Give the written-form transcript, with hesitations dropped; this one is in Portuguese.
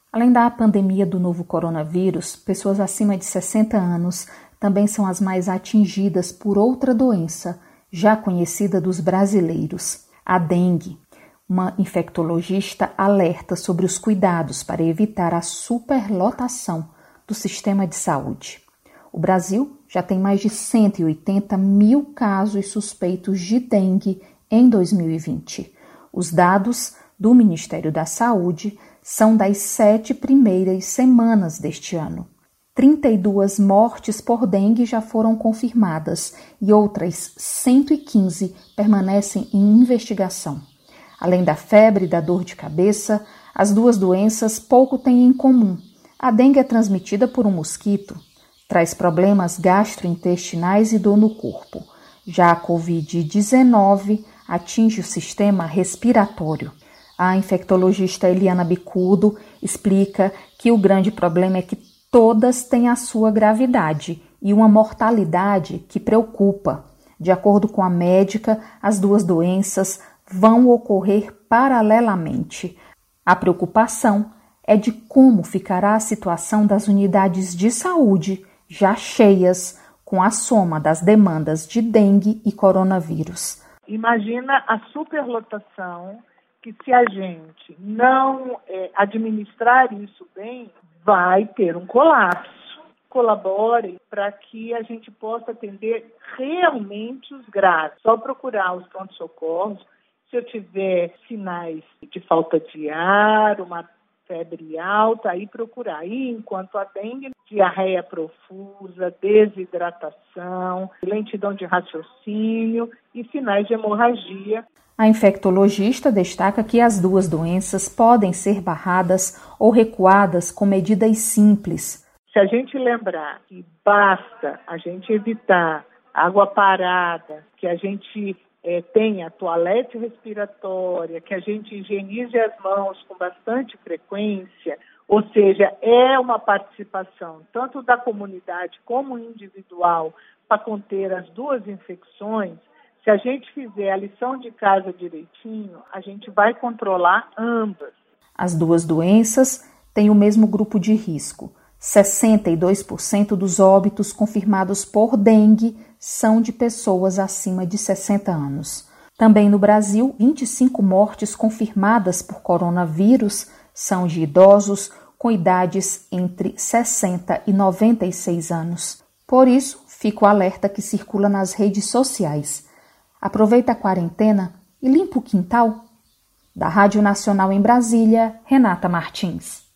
Além da pandemia do novo coronavírus, pessoas acima de 60 anos também são as mais atingidas por outra doença, já conhecida dos brasileiros, a dengue. Uma infectologista alerta sobre os cuidados para evitar a superlotação do sistema de saúde. O Brasil já tem mais de 180 mil casos suspeitos de dengue em 2020. Os dados do Ministério da Saúde são das 7 primeiras semanas deste ano. 32 mortes por dengue já foram confirmadas e outras 115 permanecem em investigação. Além da febre e da dor de cabeça, as duas doenças pouco têm em comum. A dengue é transmitida por um mosquito, traz problemas gastrointestinais e dor no corpo. Já a Covid-19 atinge o sistema respiratório. A infectologista Eliana Bicudo explica que o grande problema é que todas têm a sua gravidade e uma mortalidade que preocupa. De acordo com a médica, as duas doenças vão ocorrer paralelamente. A preocupação é de como ficará a situação das unidades de saúde já cheias com a soma das demandas de dengue e coronavírus. Imagina a superlotação que, se a gente não administrar isso bem, vai ter um colapso. Colabore para que a gente possa atender realmente os graves. Só procurar os pronto-socorros. Se eu tiver sinais de falta de ar, uma febre alta, aí procurar. E enquanto a dengue, diarreia profusa, desidratação, lentidão de raciocínio e sinais de hemorragia. A infectologista destaca que as duas doenças podem ser barradas ou recuadas com medidas simples. Se a gente lembrar que basta a gente evitar água parada, que a gente tenha toalete respiratória, que a gente higienize as mãos com bastante frequência, ou seja, é uma participação tanto da comunidade como individual para conter as duas infecções. Se a gente fizer a lição de casa direitinho, a gente vai controlar ambas. As duas doenças têm o mesmo grupo de risco. 62% dos óbitos confirmados por dengue são de pessoas acima de 60 anos. Também no Brasil, 25 mortes confirmadas por coronavírus são de idosos com idades entre 60 e 96 anos. Por isso, fica o alerta que circula nas redes sociais. Aproveita a quarentena e limpa o quintal. Da Rádio Nacional em Brasília, Renata Martins.